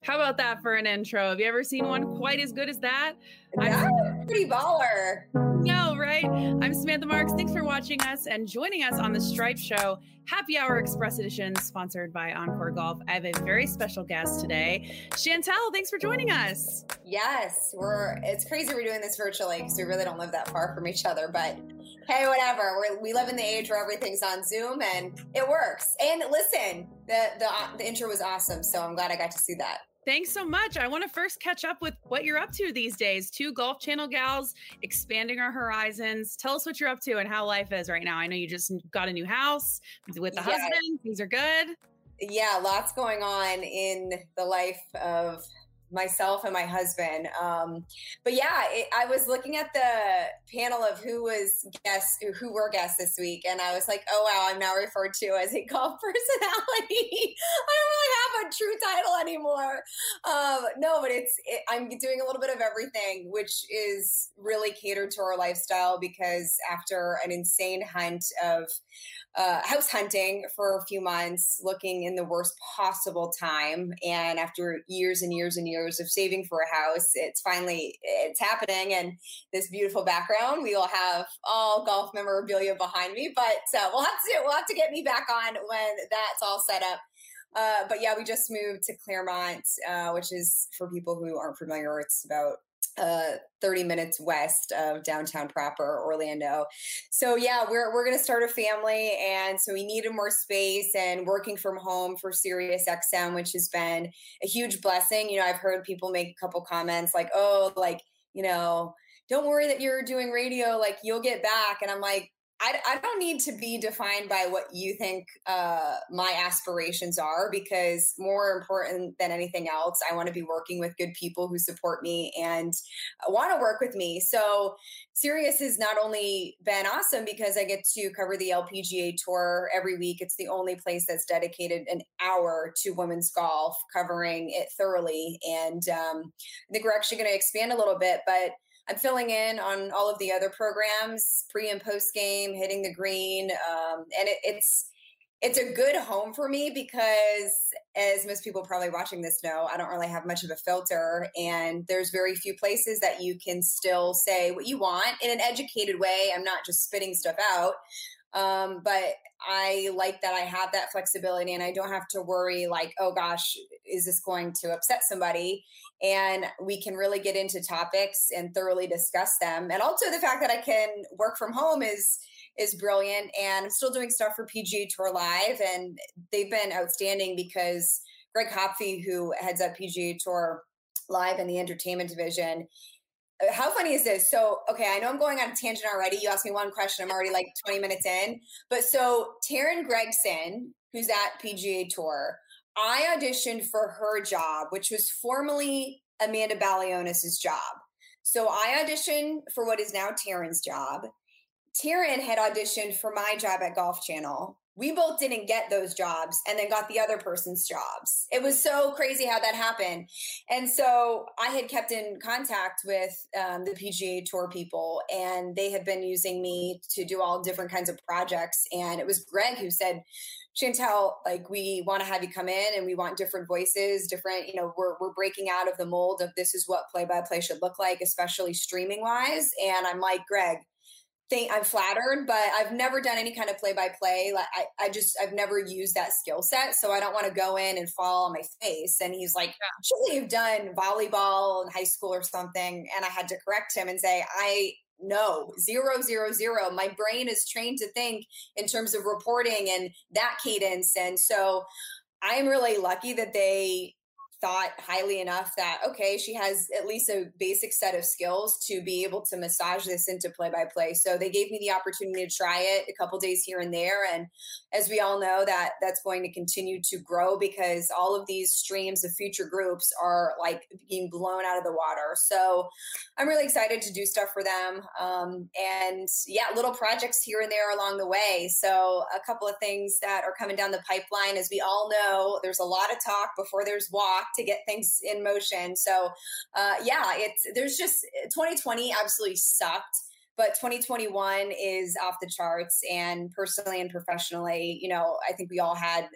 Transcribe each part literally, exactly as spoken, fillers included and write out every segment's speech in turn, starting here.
How about that for an intro? Have you ever seen one quite as good as that? I'm That's pretty baller. No, right? I'm Samantha Marks. Thanks for watching us and joining us on the Stripe Show Happy Hour Express Edition, sponsored by Encore Golf. I have a very special guest today. Chantel, thanks for joining us. Yes, we're. It's crazy we're doing this virtually because we really don't live that far from each other. But hey, whatever. We're, we live in the age where everything's on Zoom and it works. And listen, the the the intro was awesome, so I'm glad I got to see that. Thanks so much. I want to first catch up with what you're up to these days. Two Golf Channel gals expanding our horizons. Tell us what you're up to and how life is right now. I know you just got a new house with the Yeah. husband. Things are good. Yeah, lots going on in the life of myself and my husband. Um, but yeah, it, I was looking at the panel of who was guests, who were guests this week, and I was like, oh wow, I'm now referred to as a golf personality. I don't really have a true title anymore. Um, no, but it's it, I'm doing a little bit of everything, which is really catered to our lifestyle because after an insane hunt of Uh, house hunting for a few months, looking in the worst possible time. And after years and years and years of saving for a house, it's finally, it's happening. And this beautiful background, we will have all golf memorabilia behind me, but uh, we'll have to, we'll have to get me back on when that's all set up. Uh, but yeah, we just moved to Claremont, uh, which is, for people who aren't familiar, it's about uh thirty minutes west of downtown proper Orlando. So yeah, we're we're going to start a family, and so we needed more space, and working from home for Sirius X M, which has been a huge blessing. You know, I've heard people make a couple comments like, "Oh, like, you know, don't worry that you're doing radio, like you'll get back." And I'm like, I, I don't need to be defined by what you think uh, my aspirations are, because more important than anything else, I want to be working with good people who support me and want to work with me. So Sirius has not only been awesome because I get to cover the L P G A Tour every week. It's the only place that's dedicated an hour to women's golf, covering it thoroughly. And um, I think we're actually going to expand a little bit, but I'm filling in on all of the other programs, pre and post game, hitting the green. Um, and it, it's, it's a good home for me because, as most people probably watching this know, I don't really have much of a filter, and there's very few places that you can still say what you want in an educated way. I'm not just spitting stuff out. Um, but I like that I have that flexibility, and I don't have to worry like, oh gosh, is this going to upset somebody? And we can really get into topics and thoroughly discuss them. And also the fact that I can work from home is is brilliant. And I'm still doing stuff for P G A Tour Live, and they've been outstanding because Greg Hopfe, who heads up P G A Tour Live in the entertainment division. How funny is this? So, okay, I know I'm going on a tangent already. You asked me one question. I'm already like twenty minutes in. But so Taryn Gregson, who's at P G A Tour, I auditioned for her job, which was formerly Amanda Balionis' job. So I auditioned for what is now Taryn's job. Taryn had auditioned for my job at Golf Channel. We both didn't get those jobs and then got the other person's jobs. It was so crazy how that happened. And so I had kept in contact with um, the P G A Tour people, and they had been using me to do all different kinds of projects. And it was Greg who said, Chantel, like, we want to have you come in, and we want different voices, different, you know, we're, we're breaking out of the mold of this is what play-by-play should look like, especially streaming wise. And I'm like, Greg, I'm flattered, but I've never done any kind of play-by-play. Like I, I just, I've never used that skill set. So I don't want to go in and fall on my face. And he's like, surely you've done volleyball in high school or something. And I had to correct him and say, I no, zero, zero, zero. My brain is trained to think in terms of reporting and that cadence. And so I'm really lucky that they thought highly enough that, okay, she has at least a basic set of skills to be able to massage this into play-by-play. So they gave me the opportunity to try it a couple days here and there. And as we all know, that that's going to continue to grow because all of these streams of future groups are like being blown out of the water. So I'm really excited to do stuff for them. Um, and yeah, little projects here and there along the way. So a couple of things that are coming down the pipeline. As we all know, there's a lot of talk before there's walk to get things in motion. So uh, yeah, it's there's just twenty twenty absolutely sucked, but twenty twenty-one is off the charts. And personally and professionally, you know, I think we all had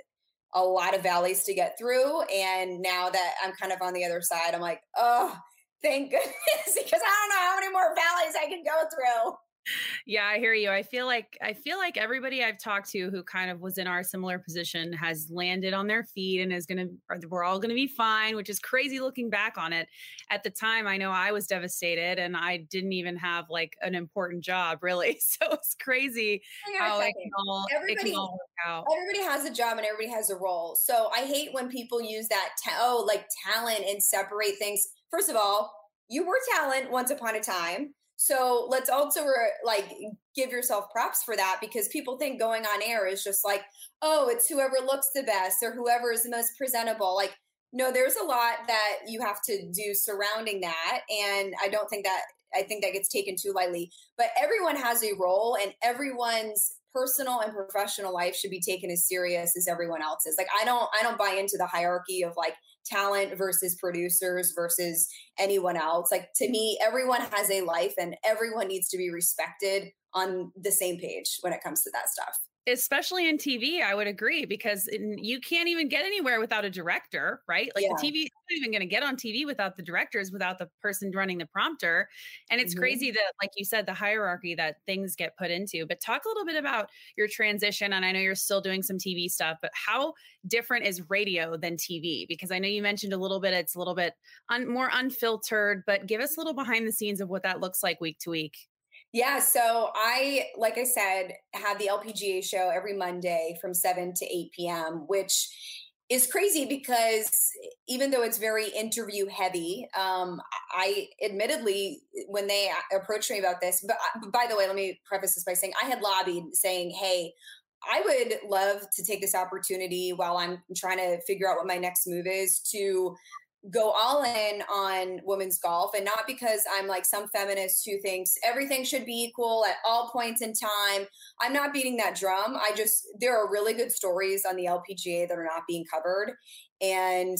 a lot of valleys to get through. And now that I'm kind of on the other side, I'm like, oh, thank goodness, because I don't know how many more valleys I can go through. Yeah, I hear you. I feel like I feel like everybody I've talked to who kind of was in our similar position has landed on their feet and is going to, we're all going to be fine, which is crazy looking back on it. At the time, I know I was devastated and I didn't even have like an important job really. So it's crazy how it can, all, it can all work out. Everybody has a job and everybody has a role. So I hate when people use that, ta- oh, like talent and separate things. First of all, you were talent once upon a time. So let's also re- like give yourself props for that, because people think going on air is just like, oh, it's whoever looks the best or whoever is the most presentable. Like, no, there's a lot that you have to do surrounding that. And I don't think that, I think that gets taken too lightly, but everyone has a role and everyone's personal and professional life should be taken as serious as everyone else's. Like, I don't, I don't buy into the hierarchy of like talent versus producers versus anyone else. Like, to me, everyone has a life and everyone needs to be respected on the same page when it comes to that stuff. Especially in T V, I would agree, because in, you can't even get anywhere without a director, right? Like yeah. the T V, you're not even going to get on T V without the directors, without the person running the prompter. And it's mm-hmm. crazy that, like you said, the hierarchy that things get put into. But talk a little bit about your transition. And I know you're still doing some T V stuff, but how different is radio than T V? Because I know you mentioned a little bit, it's a little bit un- more unfiltered, but give us a little behind the scenes of what that looks like week to week. Yeah. So I, like I said, have the L P G A show every Monday from seven to eight p.m., which is crazy because even though it's very interview heavy, um, I admittedly, when they approached me about this, but by the way, let me preface this by saying I had lobbied saying, hey, I would love to take this opportunity while I'm trying to figure out what my next move is to go all in on women's golf. And not because I'm like some feminist who thinks everything should be equal at all points in time. I'm not beating that drum. I just, there are really good stories on the L P G A that are not being covered. And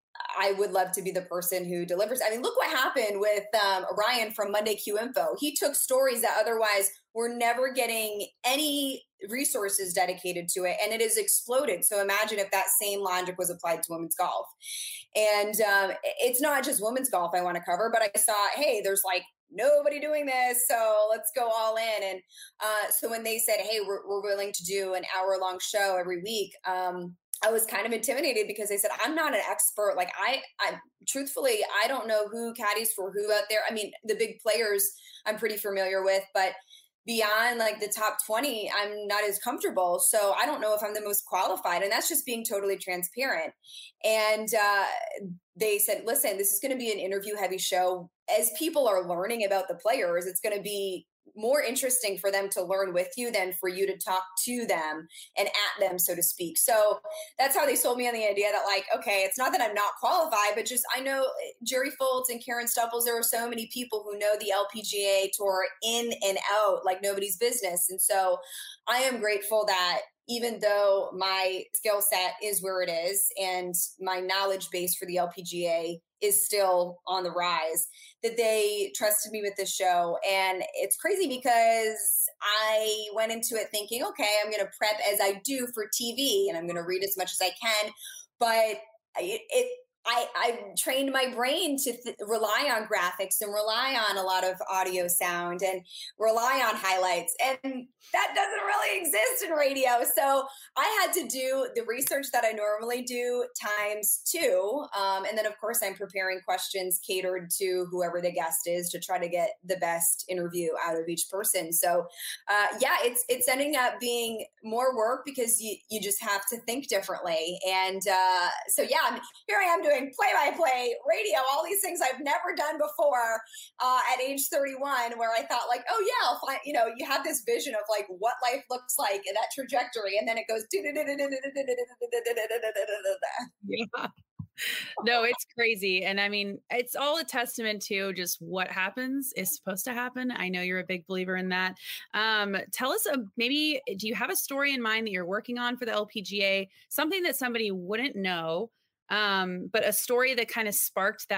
I would love to be the person who delivers. I mean, look what happened with um, Ryan from Monday Q Info. He took stories that otherwise were never getting any resources dedicated to it, and it has exploded. So imagine if that same logic was applied to women's golf. And um, it's not just women's golf I want to cover, but I saw, hey, there's like nobody doing this, so let's go all in. And uh, so when they said, hey, we're, we're willing to do an hour long show every week, um, I was kind of intimidated because they said, I'm not an expert. Like I, I truthfully, I don't know who caddies for who out there. I mean, the big players I'm pretty familiar with, but beyond like the top twenty, I'm not as comfortable. So I don't know if I'm the most qualified, and that's just being totally transparent. And uh, they said, listen, this is going to be an interview heavy show. As people are learning about the players, it's going to be more interesting for them to learn with you than for you to talk to them and at them, so to speak. So that's how they sold me on the idea that like, okay, it's not that I'm not qualified, but just I know Jerry Foltz and Karen Stupples, there are so many people who know the L P G A tour in and out like nobody's business. And so I am grateful that even though my skill set is where it is and my knowledge base for the L P G A is still on the rise, that they trusted me with this show. And it's crazy because I went into it thinking, okay, I'm going to prep as I do for T V and I'm going to read as much as I can. But it, it I, I trained my brain to th- rely on graphics and rely on a lot of audio sound and rely on highlights. And that doesn't really exist in radio. So I had to do the research that I normally do times two. Um, and then, of course, I'm preparing questions catered to whoever the guest is to try to get the best interview out of each person. So, uh, yeah, it's it's ending up being more work because you, you just have to think differently. And uh, so, yeah, I'm, here I am doing play-by-play radio, all these things I've never done before uh, at age thirty-one, where I thought like, oh yeah, I'll find, you know, you have this vision of like what life looks like in that trajectory. And then it goes. Yeah. No, it's crazy. And I mean, it's all a testament to just what happens is supposed to happen. I know you're a big believer in that. Um, tell us, uh, maybe, do you have a story in mind that you're working on for the L P G A? Something that somebody wouldn't know, um, but a story that kind of sparked that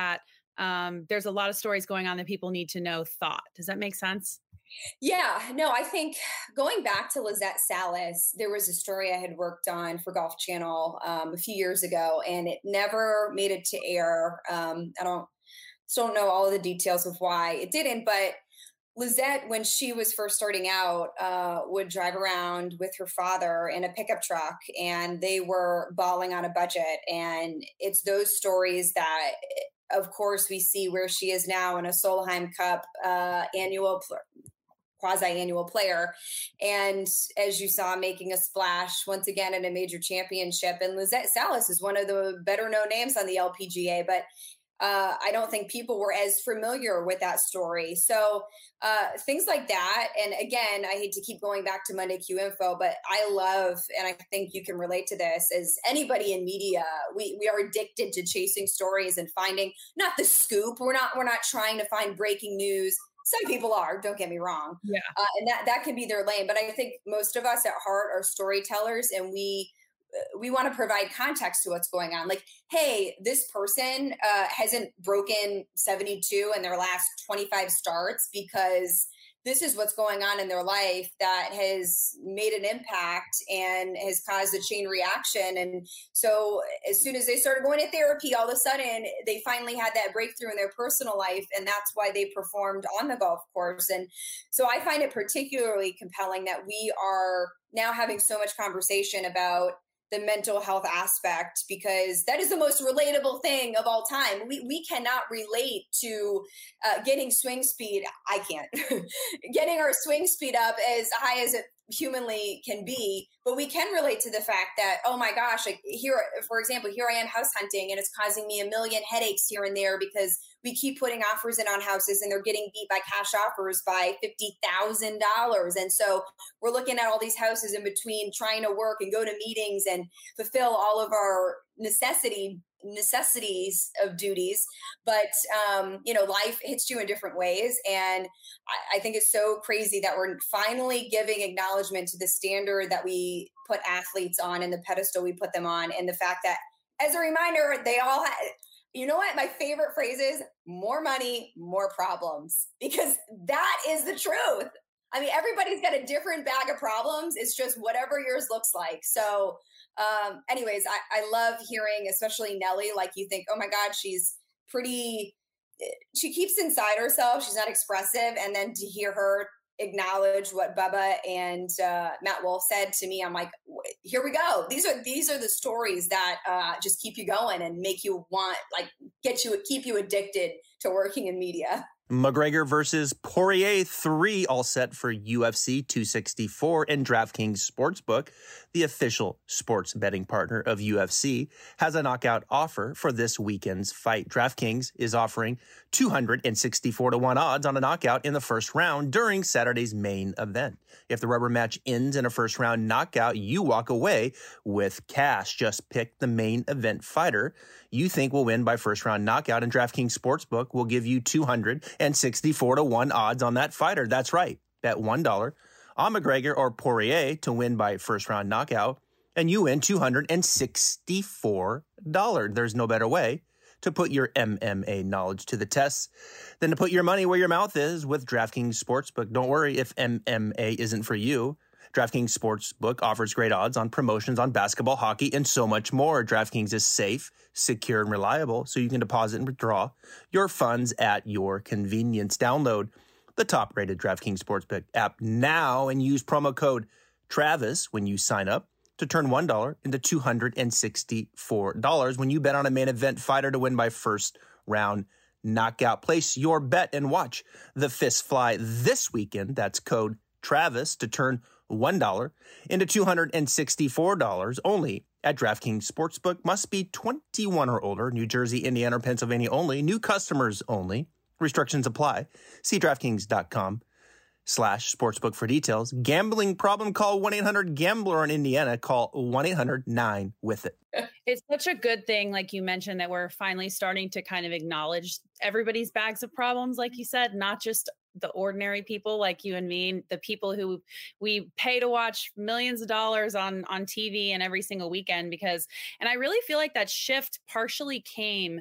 um, there's a lot of stories going on that people need to know thought. Does that make sense? Yeah, no, I think going back to Lizette Salas, there was a story I had worked on for Golf Channel um, a few years ago, and it never made it to air. Um, I don't still don't know all of the details of why it didn't, but Lizette, when she was first starting out, uh, would drive around with her father in a pickup truck, and they were balling on a budget. And it's those stories that, of course, we see where she is now in a Solheim Cup uh, annual quasi-annual player. And as you saw, making a splash once again in a major championship. And Lizette Salas is one of the better known names on the L P G A, but uh, I don't think people were as familiar with that story. So uh, things like that. And again, I hate to keep going back to Monday Q Info, but I love, and I think you can relate to this, as anybody in media, we, we are addicted to chasing stories and finding not the scoop. We're not, we're not trying to find breaking news. Some people are, don't get me wrong. Yeah. Uh, and that, that can be their lane. But I think most of us at heart are storytellers, and we, we want to provide context to what's going on. Like, hey, this person uh, hasn't broken seventy-two in their last twenty-five starts because this is what's going on in their life that has made an impact and has caused a chain reaction. And so as soon as they started going to therapy, all of a sudden they finally had that breakthrough in their personal life. And that's why they performed on the golf course. And so I find it particularly compelling that we are now having so much conversation about the mental health aspect, because that is the most relatable thing of all time. We we cannot relate to uh, getting swing speed. I can't getting our swing speed up as high as it humanly can be, but we can relate to the fact that, oh my gosh, like here, for example, here I am house hunting and it's causing me a million headaches here and there because we keep putting offers in on houses and they're getting beat by cash offers by fifty thousand dollars. And so we're looking at all these houses in between trying to work and go to meetings and fulfill all of our necessity necessities of duties. But, um, you know, life hits you in different ways. And I, I think it's so crazy that we're finally giving acknowledgement to the standard that we put athletes on and the pedestal we put them on. And the fact that, as a reminder, they all have, you know what? My favorite phrase is more money, more problems, because that is the truth. I mean, everybody's got a different bag of problems. It's just whatever yours looks like. So um, anyways, I, I love hearing, especially Nelly, like you think, oh my God, she's pretty, she keeps inside herself. She's not expressive. And then to hear her acknowledge what Bubba and uh, Matt Wolff said to me, I'm like, here we go. These are, these are the stories that uh, just keep you going and make you want, like get you, keep you addicted to working in media. McGregor versus Poirier three, all set for U F C two sixty-four, and DraftKings Sportsbook, the official sports betting partner of U F C, has a knockout offer for this weekend's fight. DraftKings is offering two hundred sixty-four to one odds on a knockout in the first round during Saturday's main event. If the rubber match ends in a first round knockout, you walk away with cash. Just pick the main event fighter you think will win by first round knockout, and DraftKings Sportsbook will give you two hundred sixty-four to one odds on that fighter. That's right. Bet one dollar on McGregor or Poirier to win by first round knockout, and you win two hundred sixty-four dollars. There's no better way to put your M M A knowledge to the test than to put your money where your mouth is with DraftKings Sportsbook. Don't worry if M M A isn't for you. DraftKings Sportsbook offers great odds on promotions on basketball, hockey, and so much more. DraftKings is safe, secure, and reliable, so you can deposit and withdraw your funds at your convenience. Download the top-rated DraftKings Sportsbook app now and use promo code Travis when you sign up to turn one dollar into two hundred sixty-four dollars when you bet on a main event fighter to win by first round knockout. Place your bet and watch the fist fly this weekend. That's code Travis to turn one dollar into two hundred sixty-four dollars only at DraftKings Sportsbook. Must be twenty-one or older. New Jersey, Indiana, or Pennsylvania only. New customers only. Restrictions apply. See DraftKings.com slash sportsbook for details. Gambling problem? Call one eight hundred gambler in Indiana. Call one eight hundred nine with it. It's such a good thing, like you mentioned, that we're finally starting to kind of acknowledge everybody's bags of problems, like you said, not just the ordinary people like you and me, the people who we pay to watch millions of dollars on, on T V and every single weekend. Because, and I really feel like that shift partially came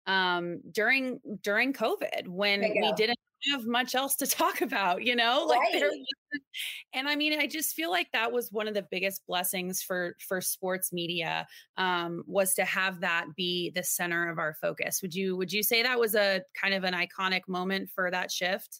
um, during during COVID when we didn't have much else to talk about, you know, like right. there wasn't, and I mean, I just feel like that was one of the biggest blessings for for sports media, um, was to have that be the center of our focus. Would you would you say that was a kind of an iconic moment for that shift?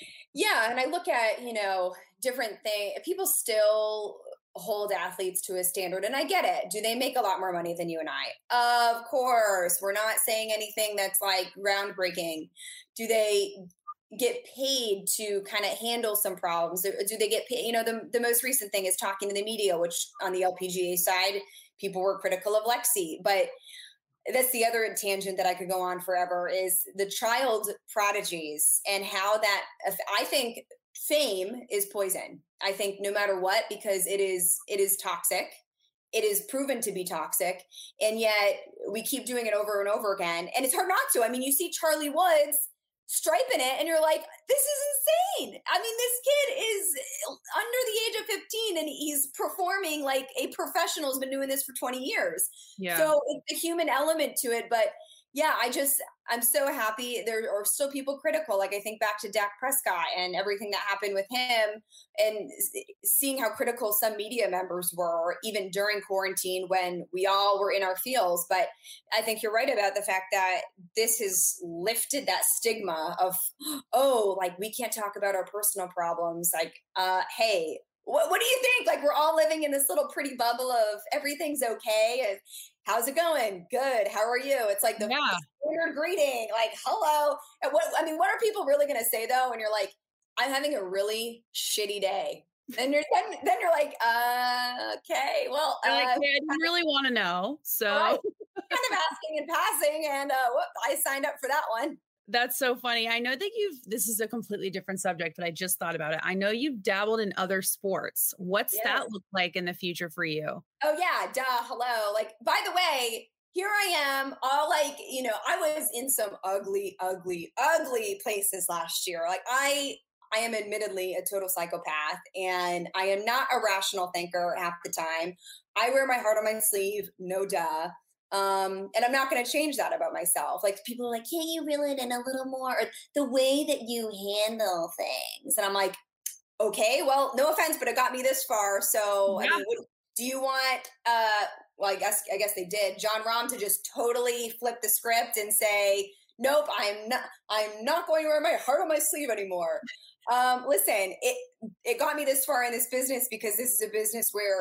Yeah, and I look at, you know, different things. People still hold athletes to a standard, and I get it. Do they make a lot more money than you and I? Of course. We're not saying anything that's like groundbreaking. Do they get paid to kind of handle some problems? Do they get paid? You know, the, the most recent thing is talking to the media, which on the L P G A side, people were critical of Lexi, but that's the other tangent that I could go on forever is the child prodigies and how that, I think fame is poison. I think no matter what, because it is, it is toxic. It is proven to be toxic. And yet we keep doing it over and over again. And it's hard not to. I mean, you see Charlie Woods striping it and you're like, this is insane. I mean, this kid is under the age of fifteen and he's performing like a professional who's been doing this for twenty years. Yeah. So it's a human element to it. But yeah, I just, I'm so happy. There are still people critical. Like I think back to Dak Prescott and everything that happened with him and seeing how critical some media members were even during quarantine when we all were in our fields. But I think you're right about the fact that this has lifted that stigma of, oh, like we can't talk about our personal problems. Like, uh, hey, what, what do you think? Like we're all living in this little pretty bubble of everything's okay. And how's it going? Good. How are you? It's like the yeah. standard greeting, like, hello. And what, I mean, what are people really going to say though? When you're like, I'm having a really shitty day. And you're, then, then you're like, uh, okay, well, uh, like, yeah, I didn't really want to know. So right. kind of asking and passing. And uh, whoop, I signed up for that one. That's so funny. I know that you've, this is a completely different subject, but I just thought about it. I know you've dabbled in other sports. What's yes. that look like in the future for you? Oh yeah. Duh. Hello. Like, by the way, here I am all like, you know, I was in some ugly, ugly, ugly places last year. Like I, I am admittedly a total psychopath and I am not a rational thinker half the time. I wear my heart on my sleeve. No duh. Um, and I'm not going to change that about myself. Like people are like, can you reel it in a little more? Or the way that you handle things. And I'm like, okay, well, no offense, but it got me this far. So yeah. I mean, what, do you want, uh, well, I guess, I guess they did John Rahm to just totally flip the script and say, nope, I'm not, I'm not going to wear my heart on my sleeve anymore. Um, listen, it, it got me this far in this business because this is a business where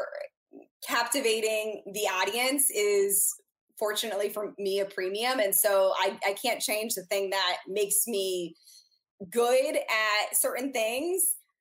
captivating the audience is, fortunately for me, a premium. And so I, I can't change the thing that makes me good at certain things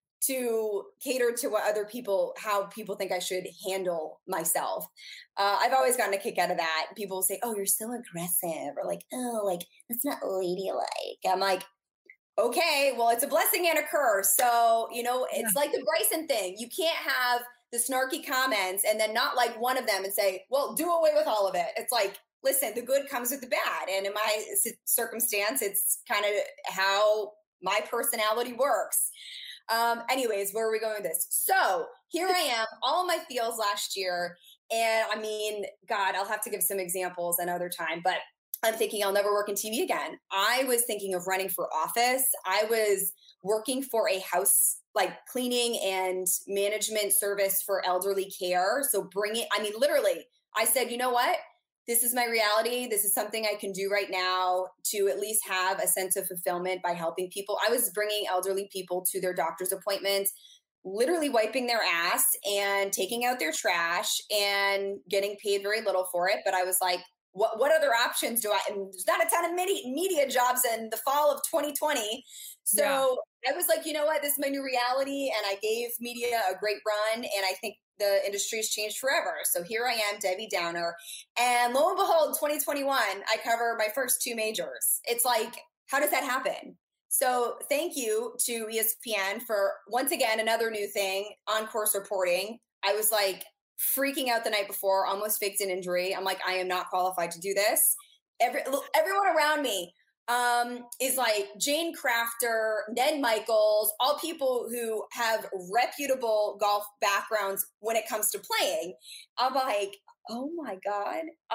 to cater to what other people, how people think I should handle myself. Uh, I've always gotten a kick out of that. People say, oh, you're so aggressive, or like, oh, like, that's not ladylike. I'm like, okay, well, it's a blessing and a curse. So, you know, it's yeah. like the Bryson thing. You can't have the snarky comments and then not like one of them and say, well, do away with all of it. It's like, listen, the good comes with the bad. And in my circumstance, it's kind of how my personality works. Um, anyways, where are we going with this? So here I am, all of my feels last year. And I mean, God, I'll have to give some examples another time, but I'm thinking I'll never work in T V again. I was thinking of running for office. I was working for a house, like cleaning and management service for elderly care. So bring it, I mean, literally, I said, you know what? This is my reality. This is something I can do right now to at least have a sense of fulfillment by helping people. I was bringing elderly people to their doctor's appointments, literally wiping their ass and taking out their trash and getting paid very little for it. But I was like, what, what other options do I, and there's not a ton of media, media jobs in the fall of twenty twenty. So yeah. I was like, you know what, this is my new reality. And I gave media a great run. And I think the industry has changed forever. So here I am, Debbie Downer. And lo and behold, twenty twenty-one, I cover my first two majors. It's like, how does that happen? So thank you to E S P N for, once again, another new thing, on-course reporting. I was like freaking out the night before, almost faked an injury. I'm like, I am not qualified to do this. Every, everyone around me um, is like Jane Crafter, Ned Michaels, all people who have reputable golf backgrounds when it comes to playing. I'm like, oh my God, I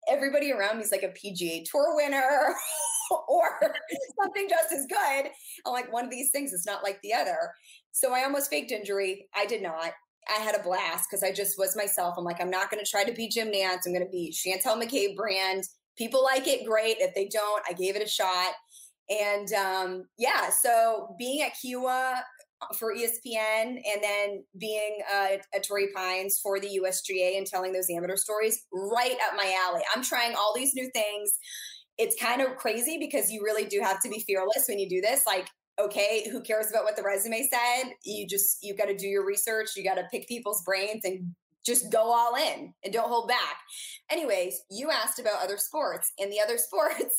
everybody around me is like a P G A Tour winner or something just as good. I'm like, one of these things is not like the other. So I almost faked injury. I did not. I had a blast because I just was myself. I'm like, I'm not going to try to be Jim Nantz. I'm going to be Chantel McCabe brand. People like it, great. If they don't, I gave it a shot. And um, yeah, so being at Kiwa for E S P N and then being uh, at Torrey Pines for the U S G A and telling those amateur stories, right up my alley. I'm trying all these new things. It's kind of crazy because you really do have to be fearless when you do this. Like, okay, who cares about what the resume said? You just, you got to do your research. You got to pick people's brains and just go all in and don't hold back. Anyways, you asked about other sports, and the other sports,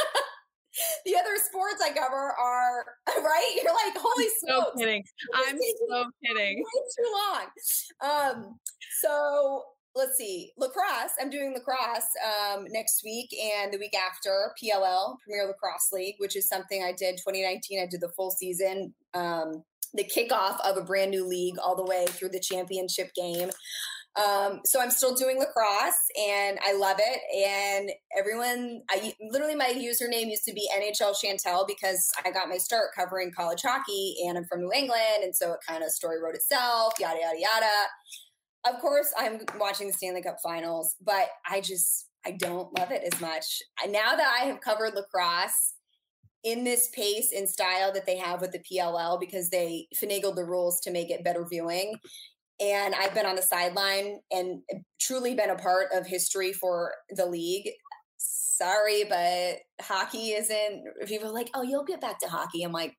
the other sports I cover are, right? You're like, holy smokes. So kidding. I'm so kidding. Way too long. Um, so let's see, lacrosse. I'm doing lacrosse um, next week and the week after, P L L, Premier Lacrosse League, which is something I did twenty nineteen. I did the full season, um, the kickoff of a brand new league all the way through the championship game. Um, so I'm still doing lacrosse and I love it. And everyone, I literally, my username used to be N H L Chantel because I got my start covering college hockey and I'm from New England. And so it kind of story wrote itself, yada, yada, yada. Of course, I'm watching the Stanley Cup Finals, but I just, I don't love it as much. Now that I have covered lacrosse in this pace and style that they have with the P L L, because they finagled the rules to make it better viewing, and I've been on the sideline and truly been a part of history for the league. Sorry, but hockey isn't, people are like, oh, you'll get back to hockey. I'm like,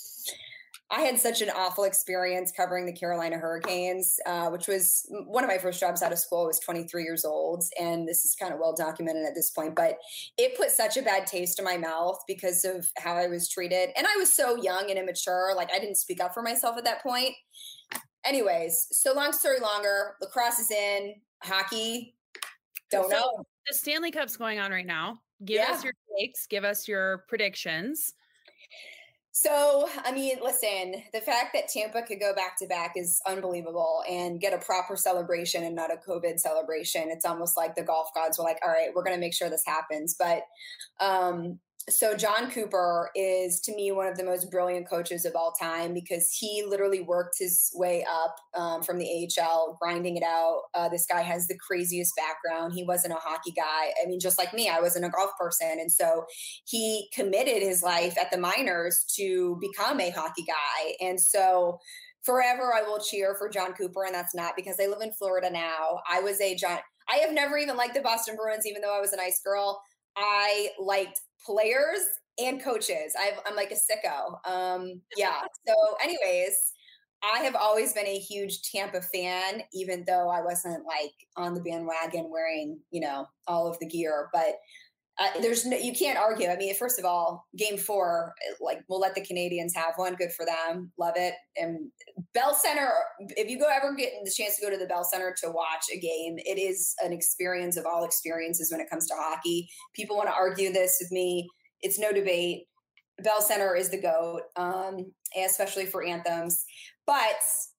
I had such an awful experience covering the Carolina Hurricanes, uh, which was one of my first jobs out of school. I was twenty-three years old, and this is kind of well documented at this point, but it put such a bad taste in my mouth because of how I was treated. And I was so young and immature. Like, I didn't speak up for myself at that point. Anyways, so long story longer, lacrosse is in, hockey, don't so know. The Stanley Cup's going on right now. Give Yeah. us your takes, give us your predictions. So, I mean, listen, the fact that Tampa could go back to back is unbelievable and get a proper celebration and not a COVID celebration. It's almost like the golf gods were like, all right, we're going to make sure this happens. But um, so John Cooper is, to me, one of the most brilliant coaches of all time because he literally worked his way up um, from the A H L, grinding it out. Uh, this guy has the craziest background. He wasn't a hockey guy. I mean, just like me, I wasn't a golf person. And so he committed his life at the minors to become a hockey guy. And so forever I will cheer for John Cooper. And that's not because I live in Florida now. I was a John, I have never even liked the Boston Bruins, even though I was a nice girl. I liked players and coaches. I've, I'm like a sicko. Um, yeah. So anyways, I have always been a huge Tampa fan, even though I wasn't like on the bandwagon wearing, you know, all of the gear, but uh, there's no, you can't argue. I mean, first of all, game four, like we'll let the Canadians have one. Good for them. Love it. And Bell Center, if you go ever get the chance to go to the Bell Center to watch a game, it is an experience of all experiences when it comes to hockey. People want to argue this with me. It's no debate. Bell Center is the GOAT, um, especially for anthems. But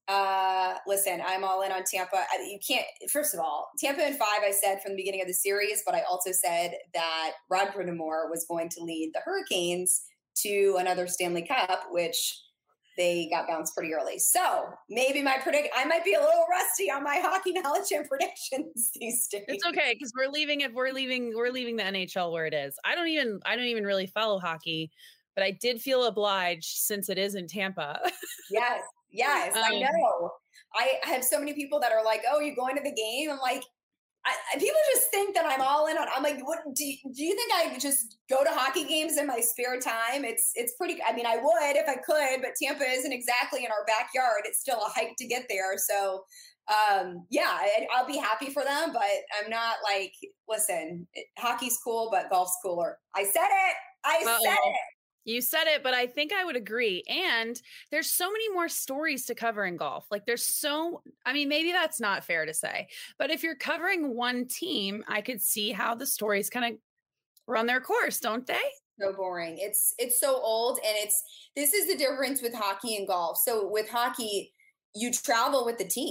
uh, listen, I'm all in on Tampa. I, you can't, first of all, Tampa in five, I said from the beginning of the series, but I also said that Rod Brind'Amour was going to lead the Hurricanes to another Stanley Cup, which they got bounced pretty early. So maybe my predict, I might be a little rusty on my hockey knowledge and predictions these days. It's okay because we're leaving it. We're leaving. We're leaving the N H L where it is. I don't even. I don't even really follow hockey, but I did feel obliged since it is in Tampa. Yes. Yes, um, I know. I have so many people that are like, "Oh, you're going to the game?" I'm like, I, people just think that I'm all in on. I'm like, what? Do you, do you think I just go to hockey games in my spare time? It's it's pretty. I mean, I would if I could, but Tampa isn't exactly in our backyard. It's still a hike to get there. So, um, yeah, I, I'll be happy for them, but I'm not like, listen, it, hockey's cool, but golf's cooler. I said it. I Uh-oh. said it. You said it, but I think I would agree. And there's so many more stories to cover in golf. Like there's so, I mean, maybe that's not fair to say, but if you're covering one team, I could see how the stories kind of run their course, don't they? So boring. It's, it's so old. And it's, this is the difference with hockey and golf. So with hockey, you travel with the team.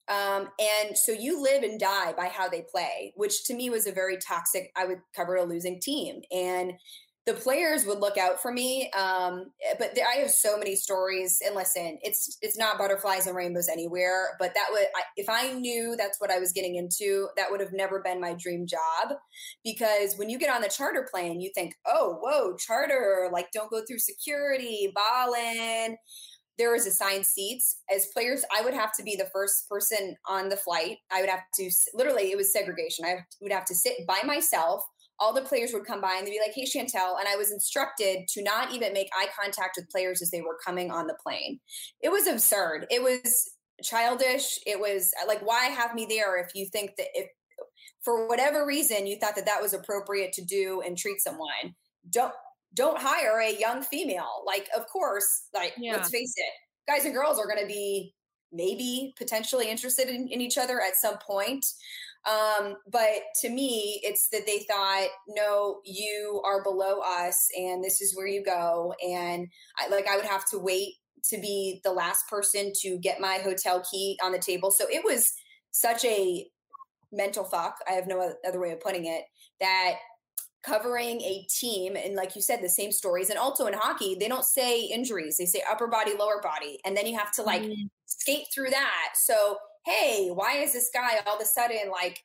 Um, and so you live and die by how they play, which to me was a very toxic, I would cover a losing team. And the players would look out for me. Um, but there, I have so many stories, and listen, it's, it's not butterflies and rainbows anywhere, but that would, I, if I knew that's what I was getting into, that would have never been my dream job. Because when you get on the charter plane, you think, oh, whoa, charter, like don't go through security, ballin'. There was assigned seats. As players, I would have to be the first person on the flight. I would have to, literally, it was segregation. I would have to sit by myself. All the players would come by and they'd be like, hey, Chantel. And I was instructed to not even make eye contact with players as they were coming on the plane. It was absurd. It was childish. It was like, why have me there if you think that if, for whatever reason, you thought that that was appropriate to do and treat someone? Don't. Don't hire a young female. Like, of course, like, yeah. Let's face it, guys and girls are going to be maybe potentially interested in, in each other at some point. Um, but to me, it's that they thought, no, you are below us and this is where you go. And I, like, I would have to wait to be the last person to get my hotel key on the table. So it was such a mental fuck. I have no other way of putting it, that covering a team, and like you said, the same stories. And also in hockey, they don't say injuries, they say upper body, lower body, and then you have to like mm. skate through that. So hey, why is this guy all of a sudden like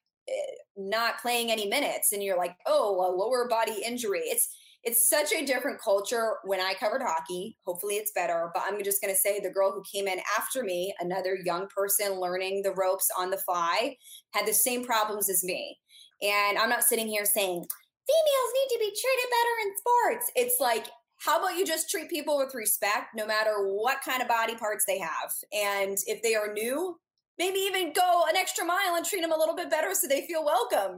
not playing any minutes? And you're like, oh, a lower body injury. It's it's such a different culture. When I covered hockey, hopefully it's better, but I'm just going to say the girl who came in after me, another young person learning the ropes on the fly, had the same problems as me. And I'm not sitting here saying females need to be treated better in sports. It's like, how about you just treat people with respect, no matter what kind of body parts they have? And if they are new, maybe even go an extra mile and treat them a little bit better so they feel welcomed.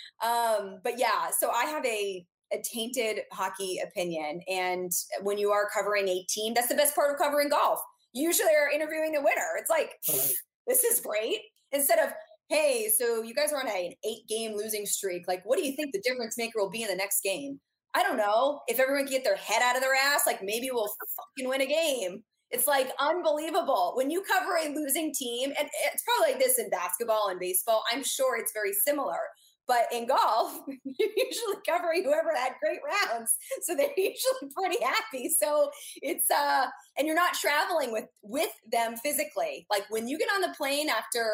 Um, but yeah, so I have a, a tainted hockey opinion. And when you are covering a team, that's the best part of covering golf. You usually are interviewing the winner. It's like, this is great. Instead of, hey, so you guys are on an eight game losing streak. Like, what do you think the difference maker will be in the next game? I don't know. If everyone can get their head out of their ass, like maybe we'll fucking win a game. It's like unbelievable. When you cover a losing team, and it's probably like this in basketball and baseball, I'm sure it's very similar. But in golf, you're usually covering whoever had great rounds. So they're usually pretty happy. So it's, uh, and you're not traveling with, with them physically. Like when you get on the plane after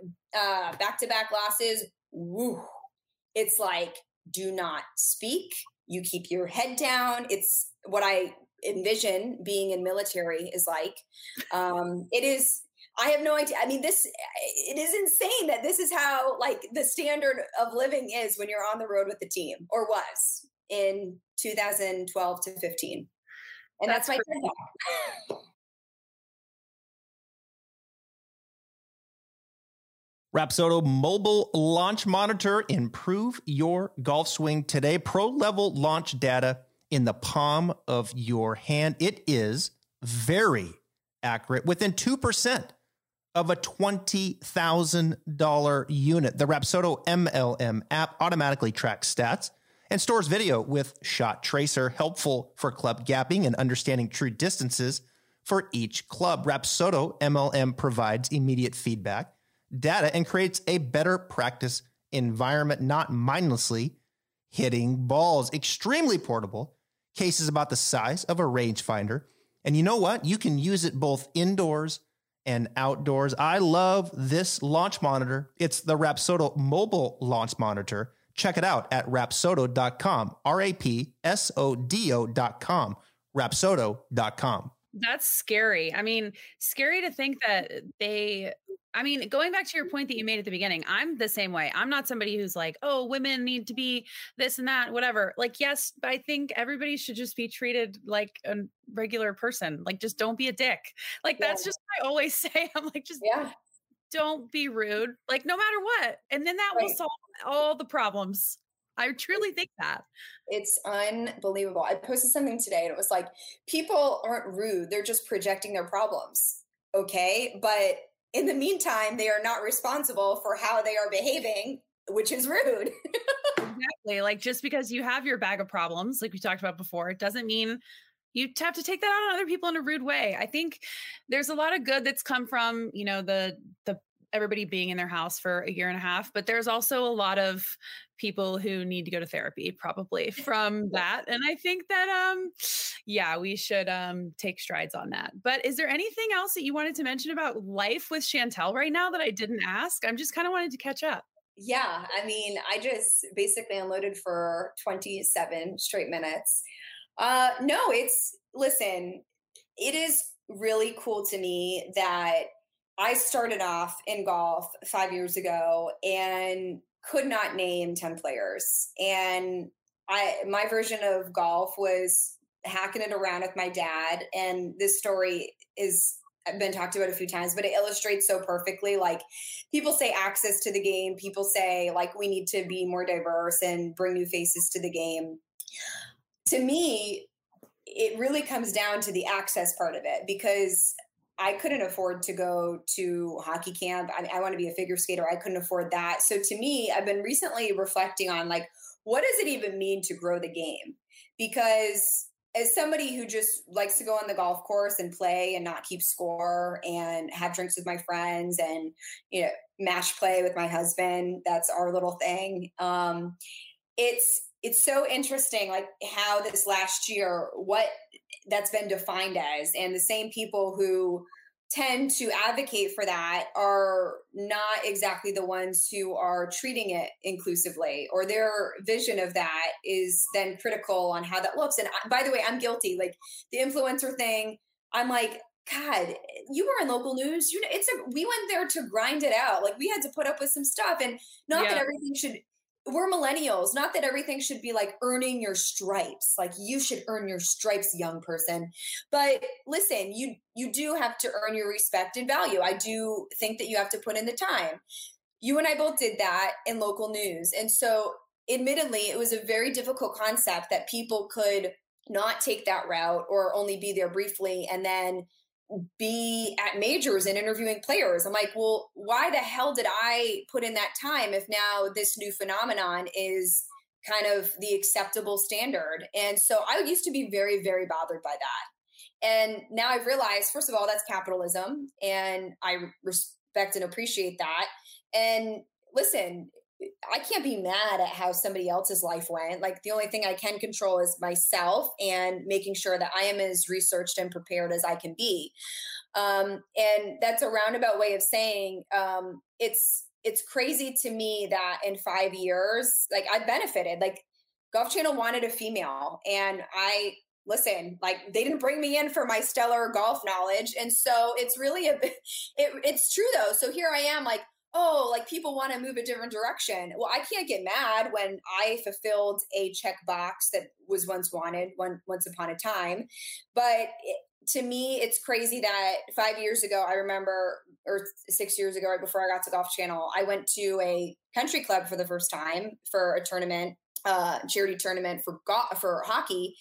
uh, back-to-back losses, woo, it's like, do not speak. You keep your head down. It's what I envision being in military is like. Um, it is, I have no idea. I mean, this, it is insane that this is how like the standard of living is when you're on the road with the team, or was in two thousand twelve to fifteen. And that's, that's my TED Talk. Rapsodo mobile launch monitor. Improve your golf swing today. Pro level launch data in the palm of your hand. It is very accurate, within two percent of a twenty thousand dollars unit. The Rapsodo M L M app automatically tracks stats and stores video with Shot Tracer, helpful for club gapping and understanding true distances for each club. Rapsodo M L M provides immediate feedback, data, and creates a better practice environment, not mindlessly hitting balls. Extremely portable, cases about the size of a rangefinder. And you know what? You can use it both indoors and outdoors. I love this launch monitor. It's the Rapsodo mobile launch monitor. Check it out at rapsodo dot com, R A P S O D O dot com, rapsodo dot com. That's scary. I mean, scary to think that they, I mean, going back to your point that you made at the beginning, I'm the same way. I'm not somebody who's like, oh, women need to be this and that, whatever. Like, yes, I think everybody should just be treated like a regular person. Like, just don't be a dick. Like, yeah. That's just what I always say. I'm like, just yeah. don't be rude. Like, no matter what. And then that right. will solve all the problems. I truly think that. It's unbelievable. I posted something today and it was like, people aren't rude. They're just projecting their problems. Okay. But in the meantime, they are not responsible for how they are behaving, which is rude. Exactly. Like, just because you have your bag of problems, like we talked about before, it doesn't mean you have to take that out on other people in a rude way. I think there's a lot of good that's come from, you know, the, the, everybody being in their house for a year and a half, but there's also a lot of people who need to go to therapy probably from that. And I think that, um, yeah, we should um, take strides on that. But is there anything else that you wanted to mention about life with Chantel right now that I didn't ask? I'm just kind of wanted to catch up. Yeah, I mean, I just basically unloaded for twenty-seven straight minutes. Uh, no, it's, listen, it is really cool to me that I started off in golf five years ago and could not name ten players. And I, my version of golf was hacking it around with my dad. And this story is been talked about a few times, but it illustrates so perfectly. Like, people say access to the game. People say like we need to be more diverse and bring new faces to the game. To me, it really comes down to the access part of it, because I couldn't afford to go to hockey camp. I, I want to be a figure skater. I couldn't afford that. So to me, I've been recently reflecting on like, what does it even mean to grow the game? Because as somebody who just likes to go on the golf course and play and not keep score and have drinks with my friends and, you know, match play with my husband, that's our little thing. Um, it's, it's so interesting, like how this last year, what that's been defined as, and the same people who tend to advocate for that are not exactly the ones who are treating it inclusively, or their vision of that is then critical on how that looks. And I, by the way, I'm guilty. Like the influencer thing, I'm like, God, you were in local news. You know, it's a, we went there to grind it out. Like we had to put up with some stuff, and not yeah. that everything should, we're millennials, not that everything should be like earning your stripes. Like you should earn your stripes, young person. But listen, you, you do have to earn your respect and value. I do think that you have to put in the time. You and I both did that in local news. And so admittedly, it was a very difficult concept that people could not take that route or only be there briefly and then be at majors and interviewing players. I'm like, well, why the hell did I put in that time if now this new phenomenon is kind of the acceptable standard? And so I used to be very, very bothered by that. And now I've realized, first of all, that's capitalism, and I respect and appreciate that. And listen, I can't be mad at how somebody else's life went. Like the only thing I can control is myself and making sure that I am as researched and prepared as I can be. Um, and that's a roundabout way of saying um, it's it's crazy to me that in five years, like I benefited. Like Golf Channel wanted a female, and I listen. Like they didn't bring me in for my stellar golf knowledge, and so it's really a. It, it's true though. So here I am, like. Oh, like people want to move a different direction. Well, I can't get mad when I fulfilled a checkbox that was once wanted, one, once upon a time. But it, to me, it's crazy that five years ago, I remember, or six years ago, right before I got to Golf Channel, I went to a country club for the first time for a tournament, uh, charity tournament for go- for hockey.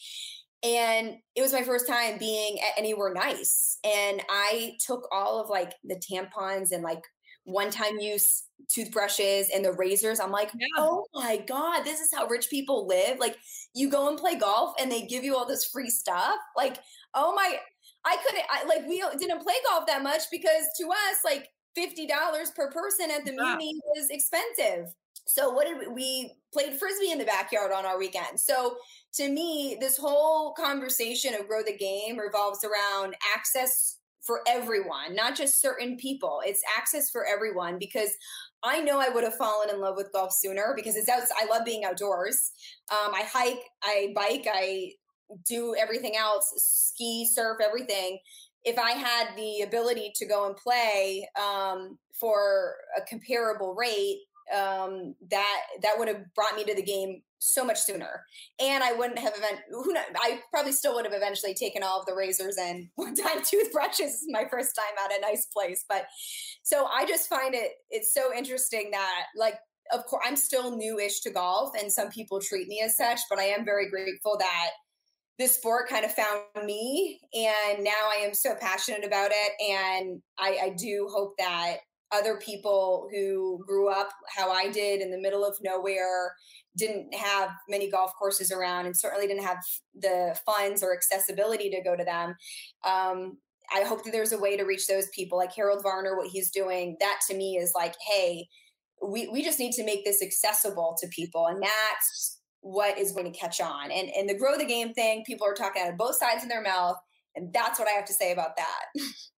And it was my first time being at anywhere nice. And I took all of like the tampons and like one-time use toothbrushes and the razors. I'm like, yeah. Oh my God, this is how rich people live. Like you go and play golf and they give you all this free stuff. Like, oh my, I couldn't, I, like we didn't play golf that much because to us, like fifty dollars per person at the yeah. Muni was expensive. So what did we, we played Frisbee in the backyard on our weekend. So to me, this whole conversation of grow the game revolves around access for everyone, not just certain people. It's access for everyone, because I know I would have fallen in love with golf sooner because it's out. I love being outdoors. Um, I hike, I bike, I do everything else, ski, surf, everything. If I had the ability to go and play um, for a comparable rate, um, that that would have brought me to the game so much sooner. And I wouldn't have event who knows, I probably still would have eventually taken all of the razors and one-time toothbrushes my first time at a nice place. But so I just find it it's so interesting that, like, of course I'm still newish to golf and some people treat me as such, but I am very grateful that this sport kind of found me, and now I am so passionate about it. And I, I do hope that other people who grew up how I did in the middle of nowhere, didn't have many golf courses around, and certainly didn't have the funds or accessibility to go to them. Um, I hope that there's a way to reach those people like Harold Varner, what he's doing. That to me is like, hey, we, we just need to make this accessible to people. And that's what is going to catch on. And, and the grow the game thing, people are talking out of both sides of their mouth. And that's what I have to say about that.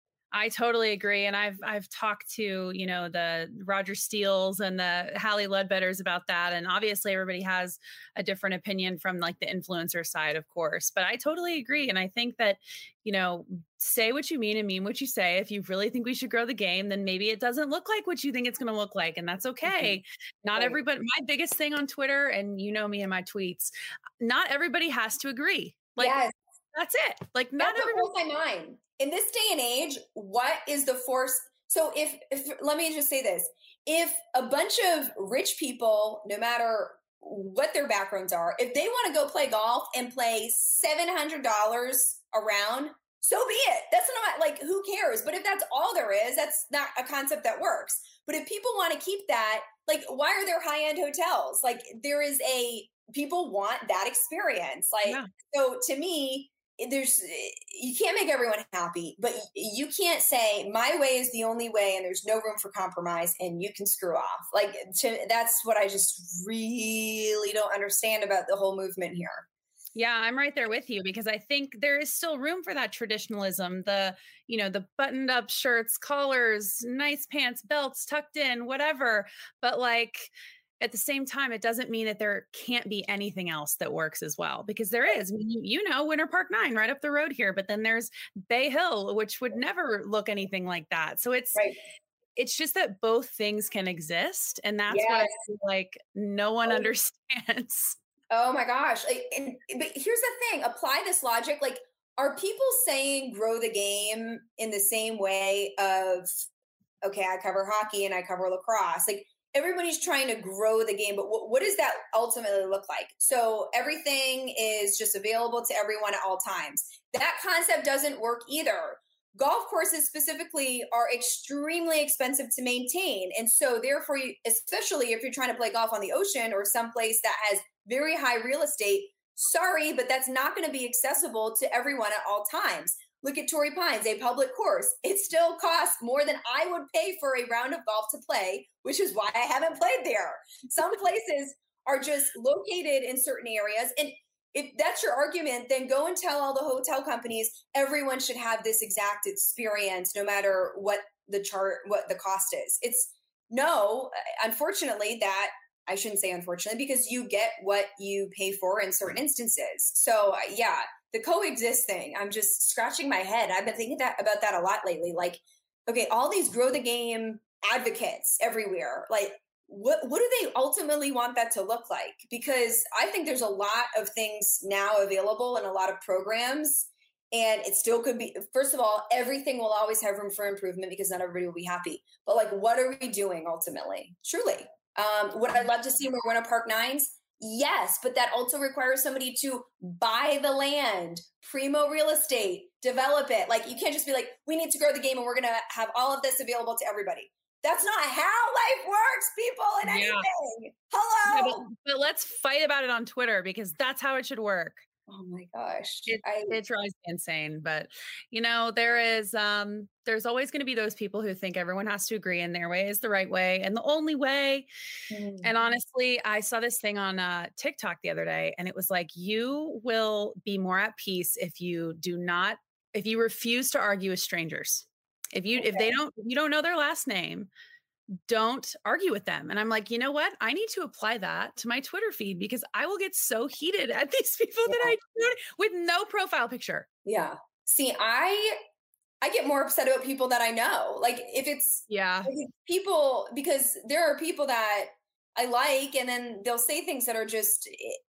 I totally agree. And I've, I've talked to, you know, the Roger Steeles and the Hallie Ledbetters about that. And obviously everybody has a different opinion from like the influencer side, of course, but I totally agree. And I think that, you know, say what you mean and mean what you say. If you really think we should grow the game, then maybe it doesn't look like what you think it's going to look like. And that's okay. Mm-hmm. Not right. everybody, my biggest thing on Twitter, and you know me and my tweets, not everybody has to agree. Like, yes. That's it. Like not That's everybody. My mind. In this day and age, what is the force? So if, if, let me just say this, if a bunch of rich people, no matter what their backgrounds are, if they want to go play golf and play seven hundred dollars a round, so be it. That's not like, who cares? But if that's all there is, that's not a concept that works. But if people want to keep that, like, why are there high-end hotels? Like there is a, people want that experience. Like, yeah. So to me, there's, you can't make everyone happy, but you can't say my way is the only way and there's no room for compromise and you can screw off. Like to, that's what I just really don't understand about the whole movement here. Yeah, I'm right there with you because I think there is still room for that traditionalism, the, you know, the buttoned up shirts, collars, nice pants, belts tucked in, whatever. But like, at the same time, it doesn't mean that there can't be anything else that works as well, because there is. I mean, you, you know, Winter Park Nine right up the road here, but then there's Bay Hill, which would never look anything like that. So it's right. It's just that both things can exist, and that's yes. what I feel like no one oh. understands. Oh my gosh! Like, and, but here's the thing: apply this logic. Like, are people saying grow the game in the same way of, okay, I cover hockey and I cover lacrosse, like. Everybody's trying to grow the game, but w- what does that ultimately look like? So everything is just available to everyone at all times. That concept doesn't work either. Golf courses specifically are extremely expensive to maintain. And so therefore, you, especially if you're trying to play golf on the ocean or someplace that has very high real estate, sorry, but that's not going to be accessible to everyone at all times. Look at Torrey Pines, a public course. It still costs more than I would pay for a round of golf to play, which is why I haven't played there. Some places are just located in certain areas. And if that's your argument, then go and tell all the hotel companies, everyone should have this exact experience, no matter what the chart, what the cost is. It's no, unfortunately, that I shouldn't say unfortunately, because you get what you pay for in certain instances. So yeah, the coexist thing, I'm just scratching my head. I've been thinking that about that a lot lately. Like, okay, all these grow the game advocates everywhere. Like, what what do they ultimately want that to look like? Because I think there's a lot of things now available and a lot of programs, and it still could be, first of all, everything will always have room for improvement because not everybody will be happy. But like, what are we doing ultimately? Truly. Um, would I love to see more Winter Park Nines? Yes, but that also requires somebody to buy the land, primo real estate, develop it. Like, you can't just be like, we need to grow the game and we're going to have all of this available to everybody. That's not how life works, people, in anything. Yeah. Hello. Yeah, but, but let's fight about it on Twitter because that's how it should work. Oh my gosh. It, I, it drives me insane. But, you know, there is, um, there's always going to be those people who think everyone has to agree and their way is the right way and the only way. Mm. And honestly, I saw this thing on uh, TikTok the other day, and it was like, you will be more at peace if you do not, if you refuse to argue with strangers. If you, okay. if they don't, if you don't know their last name, don't argue with them. And I'm like, you know what? I need to apply that to my Twitter feed because I will get so heated at these people yeah. that I do with no profile picture. Yeah. See, I, I get more upset about people that I know. Like if it's, yeah, if it's people, because there are people that I like, and then they'll say things that are just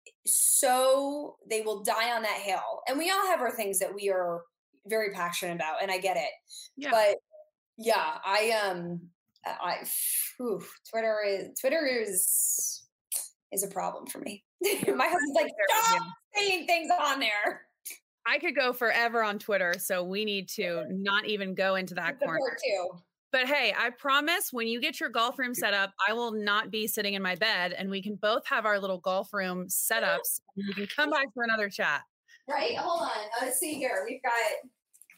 so, they will die on that hill. And we all have our things that we are very passionate about, and I get it. Yeah. But yeah, I, um, I, whew, Twitter is Twitter is is a problem for me. My husband's like, stop saying things on there. I could go forever on Twitter, so we need to not even go into that corner. Too. But hey, I promise when you get your golf room set up, I will not be sitting in my bed, and we can both have our little golf room setups. And we can come back for another chat. Right? Hold on. Let's see here. We've got.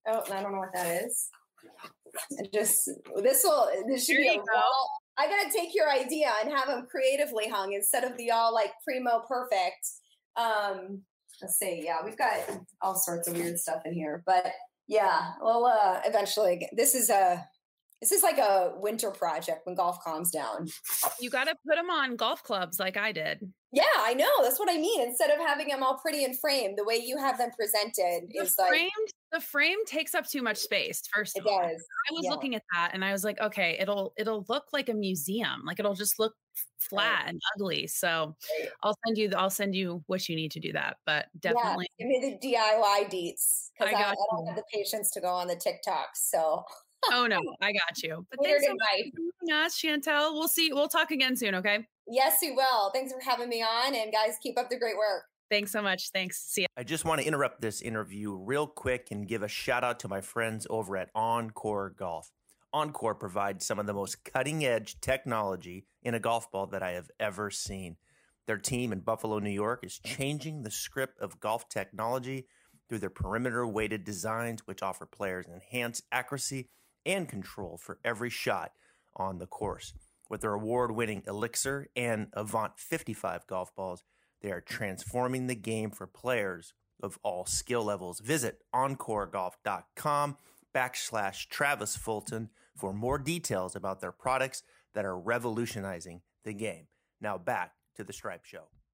Oh, I don't know what that is. And just this will this should There be a you go. wall. I gotta take your idea and have them creatively hung instead of the all like primo perfect. Um, let's see. Yeah, we've got all sorts of weird stuff in here, but yeah, well, uh, eventually this is a this is like a winter project when golf calms down. You got to put them on golf clubs like I did. Yeah, I know. That's what I mean. Instead of having them all pretty and framed, the way you have them presented The is framed, like the frame takes up too much space. First it of all, does. I was Yeah. looking at that and I was like, okay, it'll it'll look like a museum. Like it'll just look flat Right. and ugly. So Right. I'll send you. I'll send you what you need to do that. But definitely, Yeah, give me the D I Y deets because I I, I, got don't you. have the patience to go on the TikToks. So oh no, I got you. But weird thanks so much advice. for joining us, Chantel. We'll see. We'll talk again soon. Okay. Yes, you will. Thanks for having me on, and guys, keep up the great work. Thanks so much. Thanks. See ya. I just want to interrupt this interview real quick and give a shout out to my friends over at Encore Golf. Encore provides some of the most cutting edge technology in a golf ball that I have ever seen. Their team in Buffalo, New York is changing the script of golf technology through their perimeter weighted designs, which offer players enhanced accuracy and control for every shot on the course. With their award-winning Elixir and Avant fifty-five golf balls, they are transforming the game for players of all skill levels. Visit encoregolf.com backslash Travis Fulton for more details about their products that are revolutionizing the game. Now back to the Stripe Show.